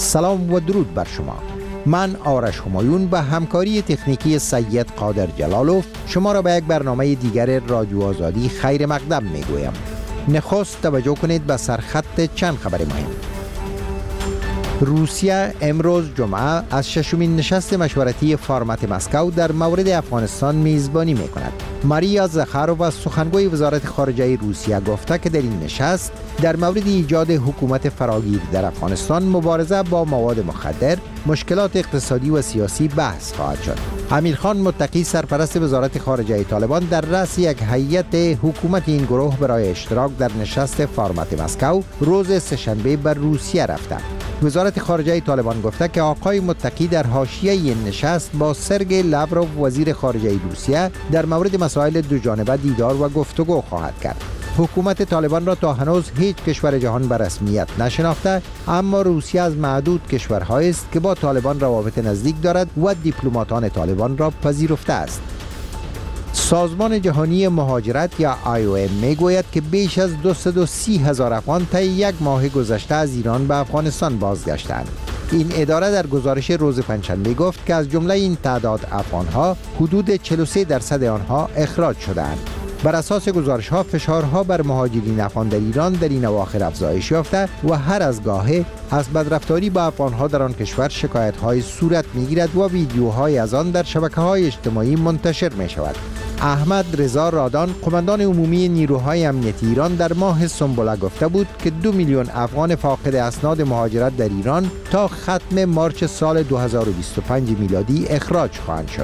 سلام و درود بر شما. من آرش همایون به همکاری تکنیکی سید قادر جلالوف شما را به یک برنامه دیگر رادیو آزادی خیر مقدم می گویم. نخست توجه کنید به سرخط چند خبر مهم. روسیه امروز جمعه از ششمین نشست مشورتی فرمت مسکو در مورد افغانستان میزبانی می کند. ماریا زخارووا سخنگوی وزارت خارجه روسیه گفته که در این نشست در مورد ایجاد حکومت فراگیر در افغانستان، مبارزه با مواد مخدر، مشکلات اقتصادی و سیاسی بحث خواهد شد. امیرخان متقی سرپرست وزارت خارجه طالبان در رأس یک هیئت حکومت این گروه برای اشتراک در نشست فرمت مسکو روز سه‌شنبه به روسیه رفته. وزارت خارجه طالبان گفته که آقای متقی در حاشیه این نشست با سرگئی لاوروف وزیر خارجه روسیه در مورد مسائل دوجانبه دیدار و گفتگو خواهد کرد. حکومت طالبان را تا هنوز هیچ کشور جهان به رسمیت نشناخته، اما روسیه از معدود کشورهایی است که با طالبان روابط نزدیک دارد و دیپلماتان طالبان را پذیرفته است. سازمان جهانی مهاجرت یا IOM میگوید که بیش از 230,000 افغان طی یک ماه گذشته از ایران به افغانستان بازگشتند. این اداره در گزارش روز پنجشنبه گفت که از جمله این تعداد افغانها حدود 43% آنها اخراج شدند. بر اساس گزارش‌ها فشارها بر مهاجرین افغان در ایران در این اواخر افزایش یافته و هر از گاهی از بدرفتاری با افغانها در آن کشور شکایت‌های صورت می‌گیرد و ویدیوهای از آن در شبکه‌های اجتماعی منتشر می‌شود. احمد رضا رادان، قماندان عمومی نیروهای امنیتی ایران، در ماه سنبله گفته بود که 2 میلیون افغان فاقد اسناد مهاجرت در ایران تا ختم مارچ سال 2025 میلادی اخراج خواهند شد.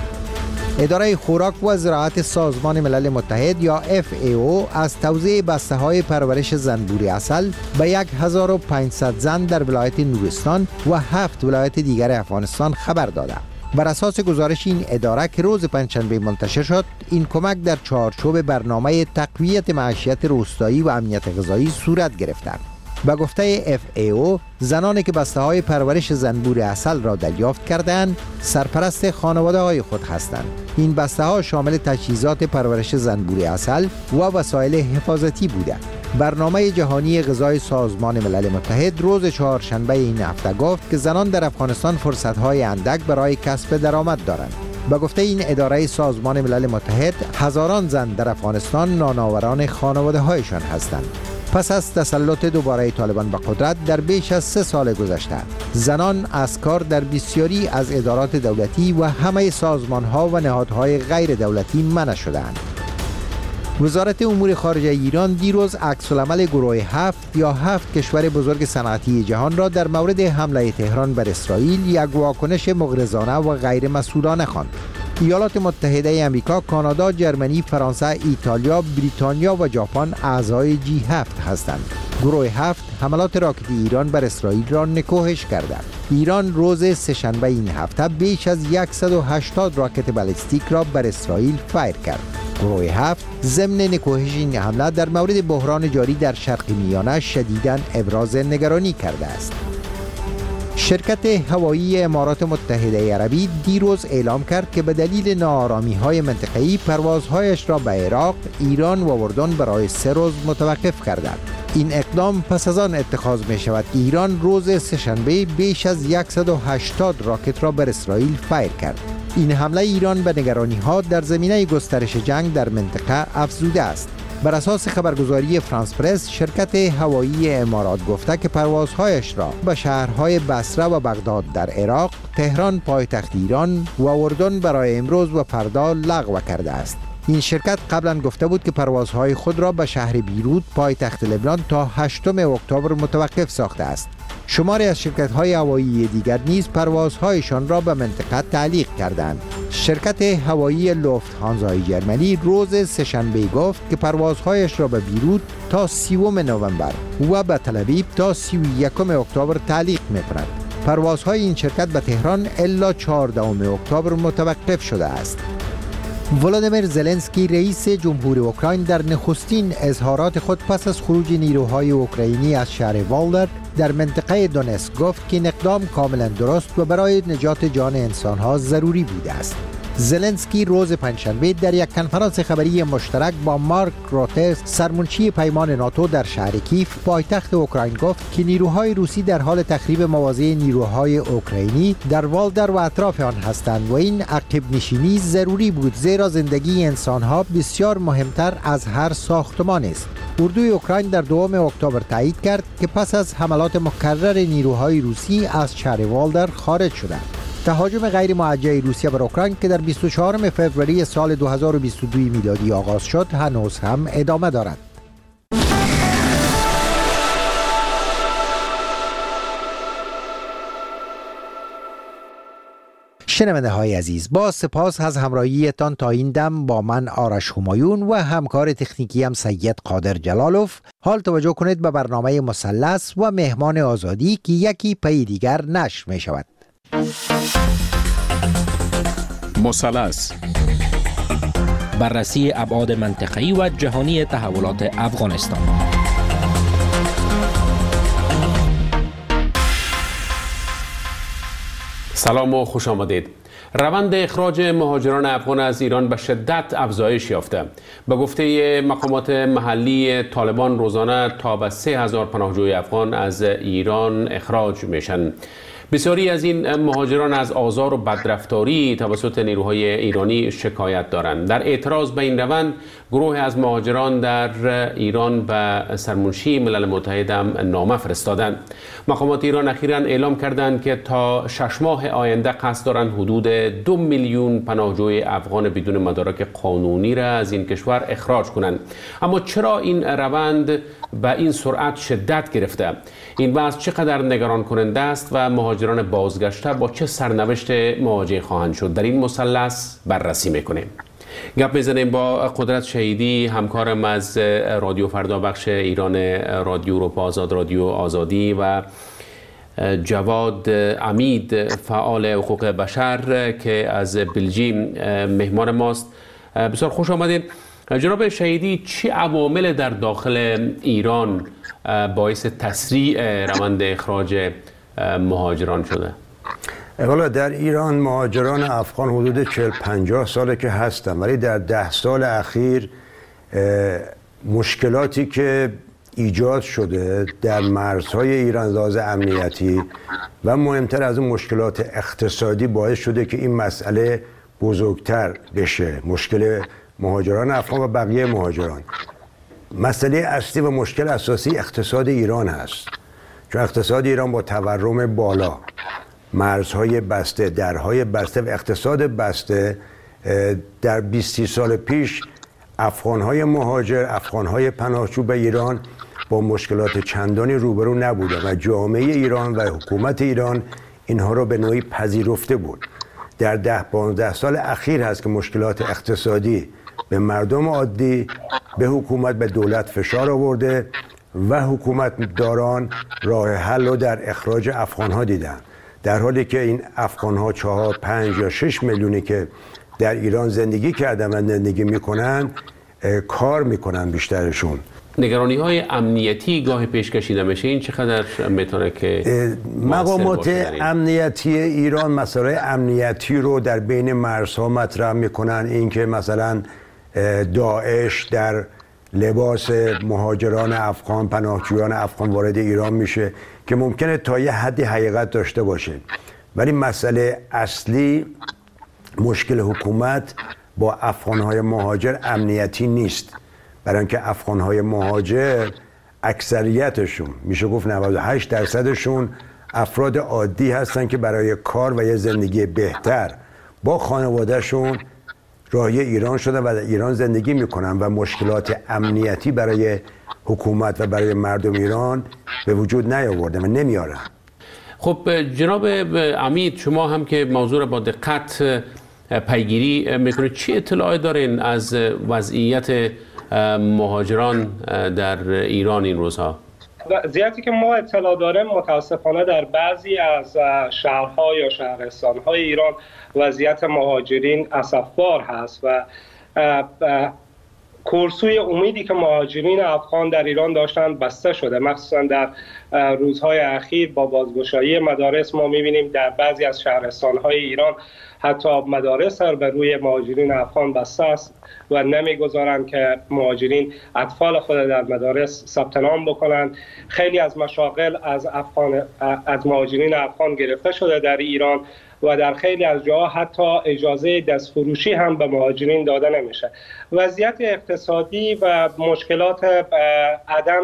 اداره خوراک و زراعت سازمان ملل متحد یا FAO از توزیع بسته‌های پرورش زنبور عسل به 1500 زن در ولایت نورستان و 7 ولایت دیگر افغانستان خبر داده. بر اساس گزارش این اداره که روز پنجشنبه منتشر شد، این کمک در چارچوب برنامه تقویت معیشت روستایی و امنیت غذایی صورت گرفته. به گفته FAO، زنانی که بسته‌های پرورش زنبور عسل را دریافت کردند، سرپرست خانواده‌های خود هستند. این بسته‌ها شامل تجهیزات پرورش زنبور عسل و وسایل حفاظتی بوده. برنامه جهانی غذای سازمان ملل متحد روز چهارشنبه این هفته گفت که زنان در افغانستان فرصت‌های اندک برای کسب درآمد دارند. به گفته این اداره سازمان ملل متحد، هزاران زن در افغانستان نانآوران خانواده‌هایشان هستند. پس از تسلط دوباره طالبان به قدرت در بیش از 3 سال گذشته، زنان از کار در بسیاری از ادارات دولتی و همه سازمان‌ها و نهادهای غیر دولتی منع شدند. وزارت امور خارجه ایران دیروز عکس‌العمل گروه 7 یا 7 کشور بزرگ صنعتی جهان را در مورد حمله تهران بر اسرائیل یک واکنش مغرضانه و غیر مسئولانه خواند. ایالات متحده آمریکا، کانادا، جرمنی، فرانسه، ایتالیا، بریتانیا و ژاپن اعضای G7 هستند. گروه 7 حملات راکتی ایران بر اسرائیل را نکوهش کرده. ایران روز سه‌شنبه این هفته بیش از 180 راکت بالستیک را بر اسرائیل فایر کرد. گروه 7 ضمن نکوهش این حمله در مورد بحران جاری در شرق میانه شدیداً ابراز نگرانی کرده است. شرکت هوایی امارات متحده عربی دیروز اعلام کرد که به دلیل ناآرامی‌های منطقه‌ای پروازهایش را به عراق، ایران و اردن برای 3 روز متوقف کرد. این اقدام پس از آن اتخاذ می شود که ایران روز سه‌شنبه بیش از 180 راکت را بر اسرائیل فایر کرد. این حمله ایران به نگرانی‌ها در زمینه گسترش جنگ در منطقه افزوده است. بر اساس خبرگزاری فرانس پرس، شرکت هوایی امارات گفته که پروازهایش را به شهرهای بصره و بغداد در عراق، تهران پایتخت ایران و اردن برای امروز و فردا لغو کرده است. این شرکت قبلا گفته بود که پروازهای خود را به شهر بیروت پایتخت لبنان تا 8 اکتبر متوقف ساخته است. شماری از شرکت‌های هوایی دیگر نیز پروازهایشان را به منطقه تعلیق کردند. شرکت هوایی لوفت‌هانزای جرمنی روز سه‌شنبه گفت که پروازهایش را به بیروت تا 30 نوامبر و به تل‌آویو تا 31 اکتبر تعلیق می‌کند. پروازهای این شرکت به تهران الا 14 اکتبر متوقف شده است. ولادیمیر زلنسکی رئیس جمهور اوکراین در نخستین اظهارات خود پس از خروج نیروهای اوکراینی از شهر والدر در منطقه دونتسک گفت که این اقدام کاملا درست و برای نجات جان انسانها ضروری بوده است. زلنسکی روز پنجشنبه در یک کنفرانس خبری مشترک با مارک روته سرمنشی پیمان ناتو در شهر کیف پایتخت اوکراین گفت که نیروهای روسی در حال تخریب مواضع نیروهای اوکراینی در والدر و اطراف آن هستند و این عقب نشینی ضروری بود، زیرا زندگی انسانها بسیار مهمتر از هر ساختمان است. اردوی اوکراین در 2 اکتبر تایید کرد که پس از حملات مکرر نیروهای روسی از شهر والدر خارج شدند. تهاجم غیر موجه روسیه بر اوکراین که در 24 فوریه سال 2022 میلادی آغاز شد هنوز هم ادامه دارد. شنونده های عزیز، با سپاس از همراهیتان تا این دم با من آرش همایون و همکار تکنیکی هم سید قادر جلالوف. حال توجه کنید به برنامه مثلث و مهمان آزادی که یکی پی دیگر نشر می شود. مثلث، بررسی ابعاد منطقه‌ای و جهانی تحولات افغانستان. سلام و خوش آمدید. روند اخراج مهاجران افغان از ایران به شدت افزایش یافته. به گفته مقامات محلی طالبان روزانه تا به 3000 پناهجوی افغان از ایران اخراج میشن. بسیاری از این مهاجران از آزار و بدرفتاری توسط نیروهای ایرانی شکایت دارند. در اعتراض به این روند گروه از مهاجران در ایران به سرمنشی ملل متحد هم نامه فرستادند. مقامات ایران اخیراً اعلام کردند که تا 6 ماه آینده قصد دارند حدود 2 میلیون پناهجوی افغان بدون مدارک قانونی را از این کشور اخراج کنند. اما چرا این روند به این سرعت شدت گرفته؟ این وضع چقدر نگران کننده است و مهاجران بازگشته با چه سرنوشت مواجه خواهند شد؟ در این مثلث بررسی میکنیم. گپ میزنیم با قدرت شهیدی، همکارم از رادیو فردا بخش ایران رادیو اروپا آزاد، رادیو آزادی، و جواد امید، فعال حقوق بشر که از بلژیم مهمان ماست. بسیار خوش آمدید. جناب شهیدی، چه عوامل در داخل ایران باعث تسریع روند اخراج مهاجران شده؟ والا در ایران مهاجران افغان حدود 40-50 ساله که هستن، ولی در 10 سال اخیر مشکلاتی که ایجاد شده در مرزهای ایران لحاظ امنیتی و مهمتر از اون مشکلات اقتصادی باعث شده که این مسئله بزرگتر بشه. مشکل مهاجران افغان و بقیه مهاجران، مسئله اصلی و مشکل اساسی اقتصاد ایران هست، چون اقتصاد ایران با تورم بالا، مرزهای بسته، درهای بسته و اقتصاد بسته، در 20 سال پیش افغانهای مهاجر، افغانهای پناهجو به ایران با مشکلات چندانی روبرو نبودند و جامعه ایران و حکومت ایران اینها رو به نوعی پذیرفته بود. در 10-15 سال اخیر هست که مشکلات اقتصادی به مردم عادی، به حکومت، به دولت فشار آورده و حکومت داران راه حل رو در اخراج افغانها دیدن، در حالی که این افغانها 4, 5 یا 6 میلیونی که در ایران زندگی کردن و زندگی میکنن کار میکنن بیشترشون. نگرانی های امنیتی گاه پیش کشیده میشه، این چقدر میتونه که مقامات امنیتی ایران مسائل امنیتی رو در بین مرزها مطرح میکنن؟ اینکه مثلا داعش در لباس مهاجران افغان، پناهجویان افغان وارد ایران میشه که ممکنه تا یه حدی حقیقت داشته باشه، ولی مسئله اصلی مشکل حکومت با افغانهای مهاجر امنیتی نیست، برای اینکه افغانهای مهاجر اکثریتشون میشه گفت 98% افراد عادی هستن که برای کار و یه زندگی بهتر با خانوادهشون راهی ایران شدن و در ایران زندگی میکنن و مشکلات امنیتی برای حکومت و برای مردم ایران به وجود نیاوردن و نمیارن. خب جناب امید، شما هم که موضوع را با دقت پیگیری میکنید، چی اطلاعی دارین از وضعیت مهاجران در ایران این روزها؟ وضعیتی که ما اطلاع داریم متاسفانه در بعضی از شهرها یا شهرستانهای ایران وضعیت مهاجرین اسفبار هست و کورسوی امیدی که مهاجرین افغان در ایران داشتند بسته شده. مخصوصا در روزهای اخیر با بازگشایی مدارس ما می‌بینیم در بعضی از شهرستان‌های ایران حتی مدارس بر روی مهاجرین افغان بسته است و نمیگذارند که مهاجرین اطفال خود در مدارس ثبت نام بکنند. خیلی از مشاغل از مهاجرین افغان گرفته شده در ایران و در خیلی از جاها حتی اجازه دستفروشی هم به مهاجرین داده نمیشه. وضعیت اقتصادی و مشکلات عدم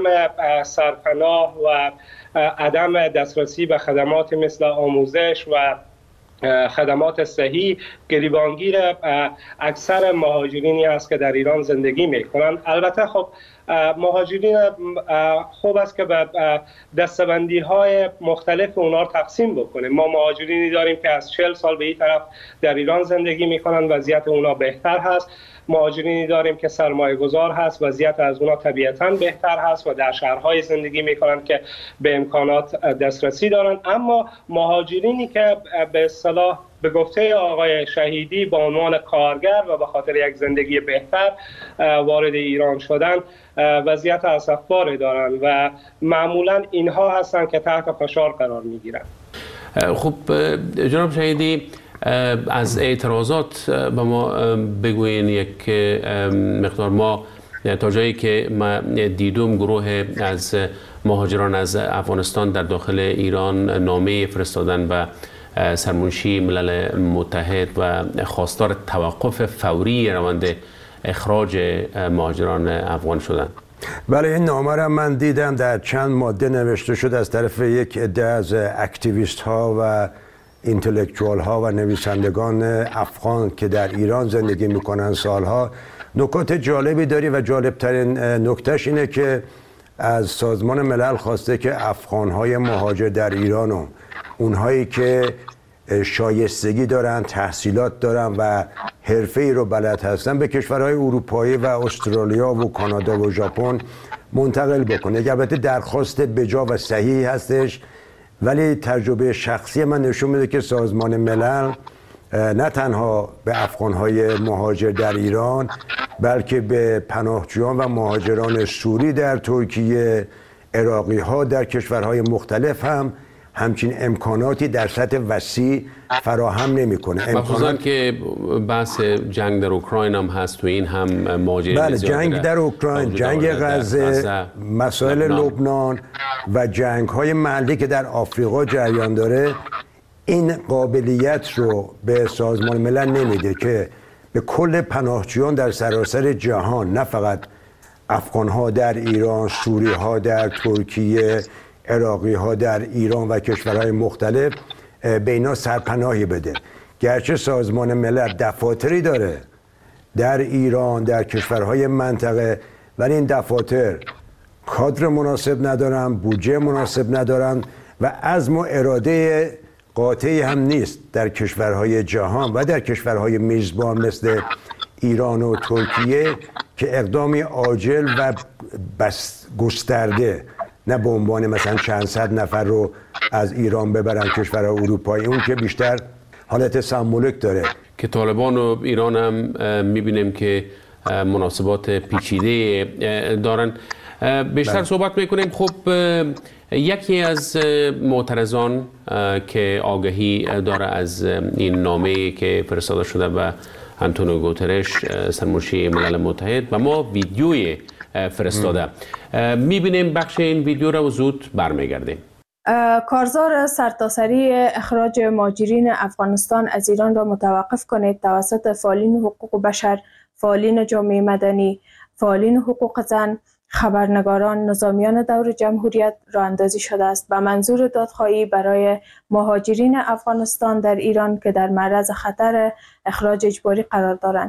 سرپناه و عدم دسترسی به خدمات مثل آموزش و خدمات صحی گریبانگیر اکثر مهاجرینی است که در ایران زندگی میکنند. البته خب مهاجرین خوب است که به دستبندی های مختلف اونا تقسیم بکنیم. ما مهاجرینی داریم که از 40 سال به این طرف در ایران زندگی میکنند، وضعیت اونا بهتر هست. مهاجرینی داریم که سرمایه گذار هست، وضعیت از اونا طبیعتاً بهتر هست و در شهرهای زندگی میکنند که به امکانات دسترسی دارند. اما مهاجرینی که به اصطلاح به گفته آقای شهیدی به عنوان کارگر و به خاطر یک زندگی بهتر وارد ایران شدن وضعیت اسفباری دارند و معمولاً اینها هستند که تحت فشار قرار میگیرند. خب جناب شهیدی، از اعتراضات به ما بگوین یک مقدار. ما تا جایی که ما دیدم گروه از مهاجران از افغانستان در داخل ایران نامه فرستادن به سرمنشی ملل متحد و خواستار توقف فوری روند اخراج مهاجران افغان شدند. بله، این نامه را من دیدم، در چند ماده نوشته شد از طرف یک عده از اکتیویست ها و اینتלקچوال ها و نویسندگان افغان که در ایران زندگی میکنن سالها. نکات جالبی داری و جالبترین نکتهش اینه که از سازمان ملل خواسته که افغان های مهاجر در ایران و اونهایی که شایستگی دارن، تحصیلات دارن و حرفه‌ای رو بلد هستن به کشورهای اروپایی و استرالیا و کانادا و ژاپن منتقل بکنه. البته درخواست بجا و صحیح هستش، ولی تجربه شخصی من نشون میده که سازمان ملل نه تنها به افغانهای مهاجر در ایران بلکه به پناهجویان و مهاجران سوری در ترکیه، عراقی ها در کشورهای مختلف هم همچین امکاناتی در سطح وسیع فراهم نمیکنه. مخصوصا که بحث جنگ در اوکراین هم هست و این هم مهاجرین. بله، جنگ در اوکراین، جنگ غزه، مسائل لبنان و جنگ های محلی که در آفریقا جریان داره این قابلیت رو به سازمان ملل نمیده که به کل پناهجویان در سراسر جهان، نه فقط افغان ها در ایران، سوری ها در ترکیه، عراقی ها در ایران و کشورهای مختلف، به اینا سرپناهی بده. گرچه سازمان ملل دفاتری داره در ایران، در کشورهای منطقه، ولی این دفاتر کادر مناسب ندارن، بودجه مناسب ندارن و عزم و اراده قاطعی هم نیست در کشورهای جهان و در کشورهای میزبان مثل ایران و ترکیه که اقدامی عاجل و بس گسترده، نه به عنوان مثلا چند صد نفر رو از ایران ببرن کشورهای اروپایی، اون که بیشتر حالت سمبولیک داره. که طالبان و ایران هم میبینیم که مناسبات پیچیده دارن. بیشتر صحبت میکنیم. خب یکی از معترضان که آگاهی داره از این نامه‌ای که فرستاده شده به آنتونیو گوترش سرمنشی ملل متحد و ما ویدیوی فرستاده میبینیم. بخش این ویدیو را زود برمیگردیم. کارزار سرتاسری اخراج مهاجرین افغانستان از ایران را متوقف کنید توسط فعالین حقوق بشر، فعالین جامعه مدنی، فعالین حقوق زن، خبرنگاران، نظامیان دور جمهوریت راه اندازی شده است به منظور دادخواهی برای مهاجرین افغانستان در ایران که در معرض خطر اخراج اجباری قرار دارند.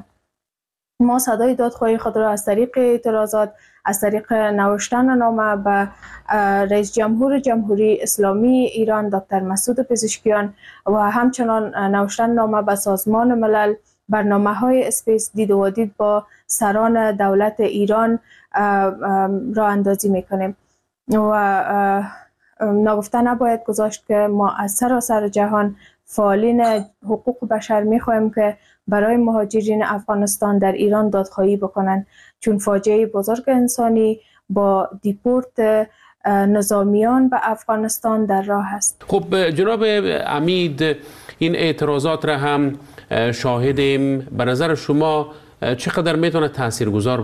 ما صدای دادخواهی خود را از طریق اعتراضات، از طریق نوشتن نامه به رئیس جمهور جمهوری اسلامی ایران دکتر مسعود پزشکیان و همچنان نوشتن نامه به سازمان ملل، برنامه‌های اسپیس، دید و دید با سران دولت ایران راه اندازی میکنیم و نگفته نباید گذاشت که ما از سراسر جهان فعالین حقوق بشر میخواهیم که برای مهاجرین افغانستان در ایران دادخواهی بکنند، چون فاجعه بزرگ انسانی با دیپورت نظامیان به افغانستان در راه است. خب جناب عمید، این اعتراضات را هم شاهدیم. به نظر شما چقدر میتونه تاثیرگذار